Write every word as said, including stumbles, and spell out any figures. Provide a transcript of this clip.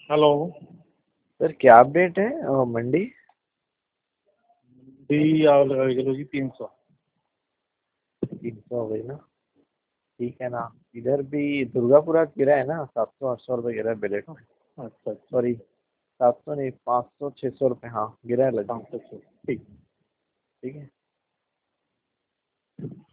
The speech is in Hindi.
हेलो। सर क्या अपडेट है अ, मंडी। भी आप लगा के चलो जी तीन सौ। तीन सौ हो गई ना। ठीक है ना। इधर भी दुर्गापुरा गिरा है ना, सात सौ आठ सौ रुपये गिरा है बिलेट में। अच्छा अच्छा। सॉरी, सात सौ नहीं, पाँच सौ छः सौ रुपये, हाँ गिरा है पाँच लगभग। सौ छः ठीक। ठीक है।